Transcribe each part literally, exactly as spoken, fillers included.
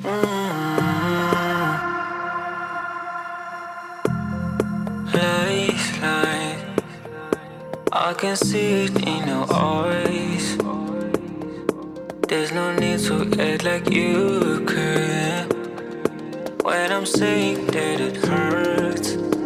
Mm, Lies, lies. I can see it in your eyes. There's no need to act like you care when I'm saying that it hurts.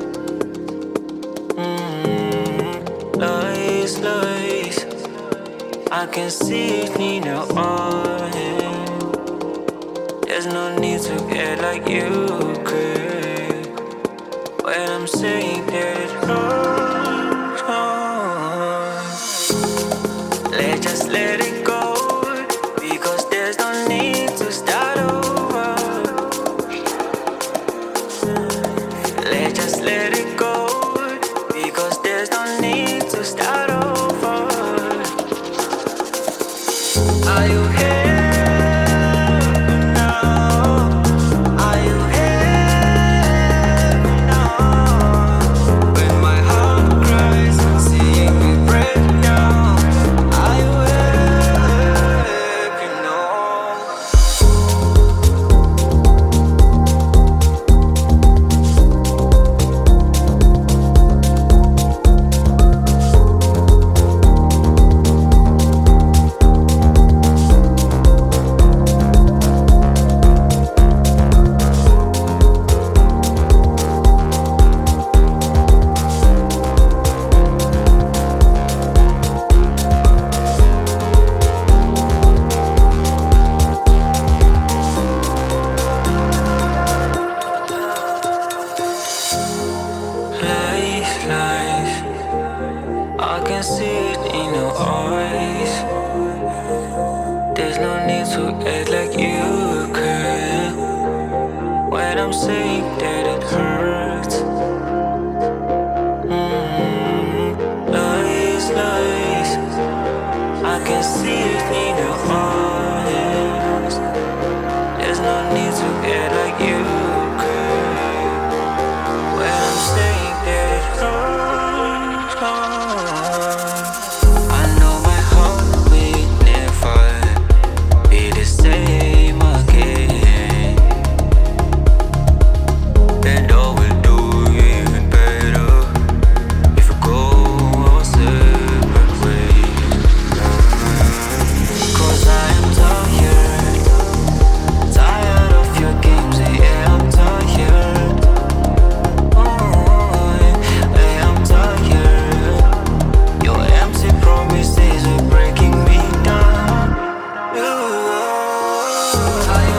Mm, Lies, lies. I can see it in your eyes. There's no need to act like you care when I'm saying that it hurts. Let's just let it go, because there's no need to start over. Let's just let it go, because there's no need to start over. Are you here now? Are you here now? When my heart cries, seeing me break down. Are you here now? Lies, lies. I can see it in your eyes. There's no need to act like you care when I'm saying that it hurts. Mm, Lies, lies. I can see it in your eyes. There's no need to act like you care when I'm saying that it hurts. I know my heart will never be the same again, and all will do even better if we go our separate ways. 'Cause I am tired, tired of your games, yeah, I'm tired. Oh, yeah, I'm tired. Your empty promises are breaking me down. Ooh, are you